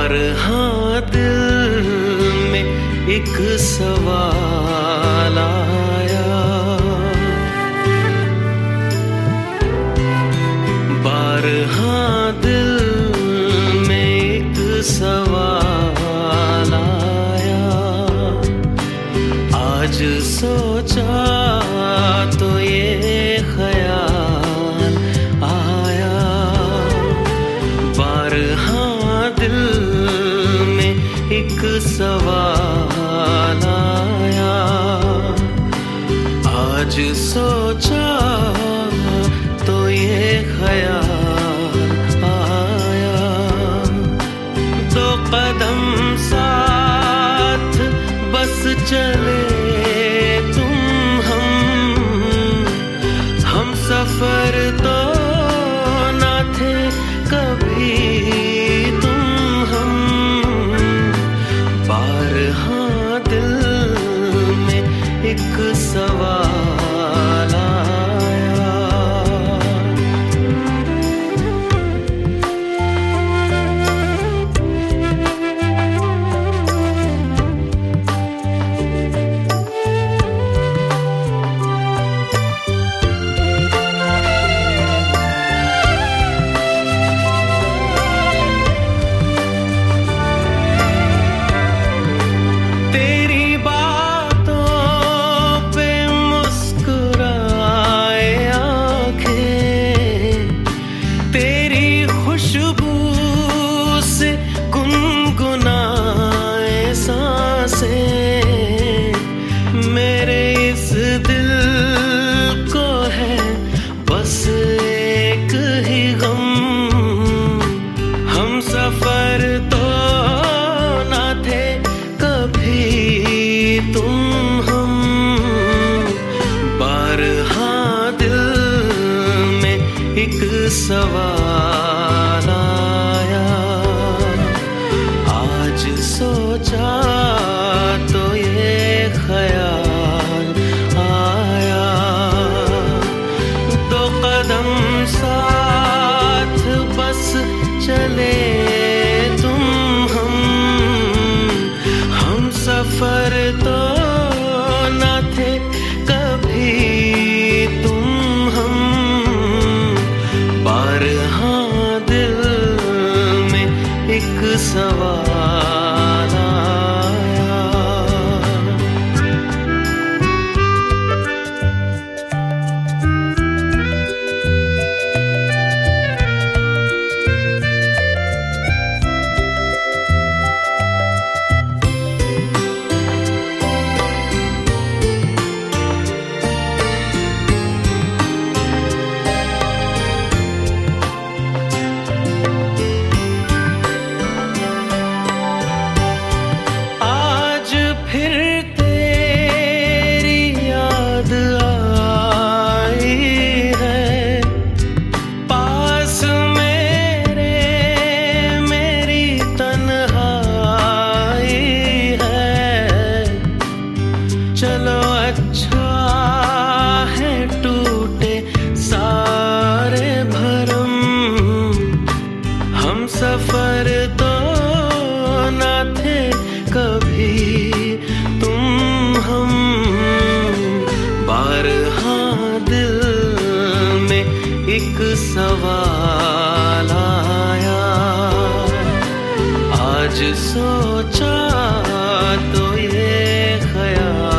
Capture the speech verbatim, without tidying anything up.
हाँ दिल में एक सवाल आया, बार हाँ दिल में एक सवाल आया। आज सोचा तो ये ख्याल आया, बार हाँ दिल में एक सवाल आया। आज सोचा तो ये ख्याल आया, दो कदम साथ बस चले तुम हम, हम सफर तो ना थे कभी तुम हम। बार हाँ दिल में एक सवाल आया। खुशबू से गुनगुनाए सांसें, मेरे इस दिल को है बस एक ही गम। हम सफर तो ना थे कभी तुम हम, बार हाँ दिल में एक सवाल आया। आज सोचा तो ये ख्याल आया, दो कदम साथ बस चले तुम हम, हम सफर तो ना थे कभी तुम हम। बार हाँ दिल में एक सवाल आया। चलो अच्छा है टूटे सारे भरम, हम सफर तो ना थे कभी तुम हम। बार हाँ दिल में एक सवाल आया, आज सोचा तो ये ख्याल